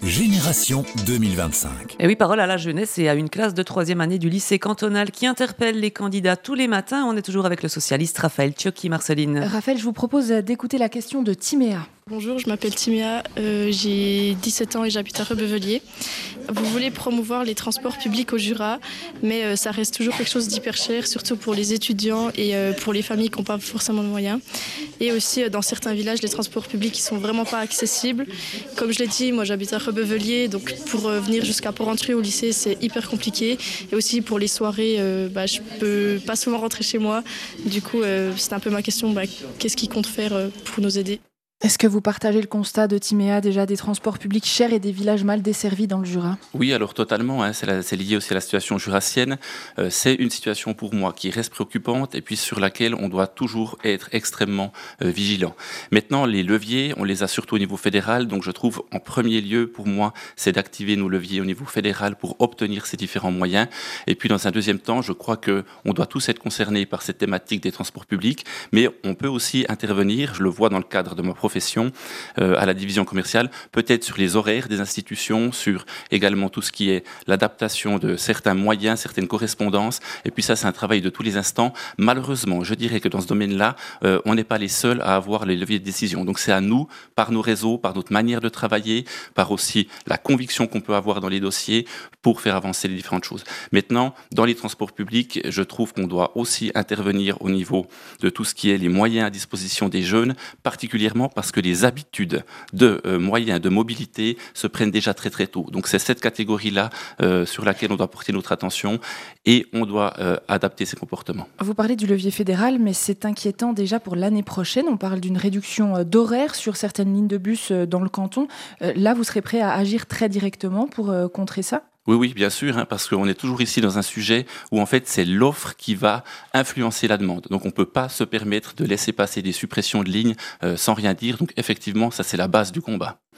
Génération 2025. Et oui, parole à la jeunesse et à une classe de 3e année du lycée cantonal qui interpelle les candidats tous les matins. On est toujours avec le socialiste Raphaël Tchioki, Marceline. Raphaël, je vous propose d'écouter la question de Timéa. Bonjour, je m'appelle Timéa, j'ai 17 ans et j'habite à Rebeuvellier. Vous voulez promouvoir les transports publics au Jura, mais ça reste toujours quelque chose d'hyper cher, surtout pour les étudiants et pour les familles qui n'ont pas forcément de moyens. Et aussi dans certains villages, les transports publics ne sont vraiment pas accessibles. Comme je l'ai dit, moi j'habite à Rebeuvellier, donc pour venir jusqu'à Porrentruy au lycée, c'est hyper compliqué. Et aussi pour les soirées, je peux pas souvent rentrer chez moi. Du coup, c'est un peu ma question, qu'est-ce qu'ils comptent faire pour nous aider ? Est-ce que vous partagez le constat de Timéa, déjà des transports publics chers et des villages mal desservis dans le Jura ? Oui, alors totalement, c'est lié aussi à la situation jurassienne. C'est une situation pour moi qui reste préoccupante et puis sur laquelle on doit toujours être extrêmement vigilant. Maintenant, les leviers, on les a surtout au niveau fédéral, donc je trouve en premier lieu pour moi, c'est d'activer nos leviers au niveau fédéral pour obtenir ces différents moyens. Et puis dans un deuxième temps, je crois qu'on doit tous être concernés par cette thématique des transports publics, mais on peut aussi intervenir, je le vois dans le cadre de ma profession, à la division commerciale, peut-être sur les horaires des institutions, sur également tout ce qui est l'adaptation de certains moyens, certaines correspondances, et puis ça c'est un travail de tous les instants. Malheureusement, je dirais que dans ce domaine-là, on n'est pas les seuls à avoir les leviers de décision, donc c'est à nous, par nos réseaux, par notre manière de travailler, par aussi la conviction qu'on peut avoir dans les dossiers pour faire avancer les différentes choses. Maintenant, dans les transports publics, je trouve qu'on doit aussi intervenir au niveau de tout ce qui est les moyens à disposition des jeunes, particulièrement parce que les habitudes de moyens de mobilité se prennent déjà très très tôt. Donc c'est cette catégorie-là sur laquelle on doit porter notre attention et on doit adapter ses comportements. Vous parlez du levier fédéral, mais c'est inquiétant déjà pour l'année prochaine. On parle d'une réduction d'horaires sur certaines lignes de bus dans le canton. Là, vous serez prêt à agir très directement pour contrer ça ? Oui, bien sûr, parce qu'on est toujours ici dans un sujet où en fait c'est l'offre qui va influencer la demande. Donc on ne peut pas se permettre de laisser passer des suppressions de lignes sans rien dire. Donc effectivement, ça c'est la base du combat.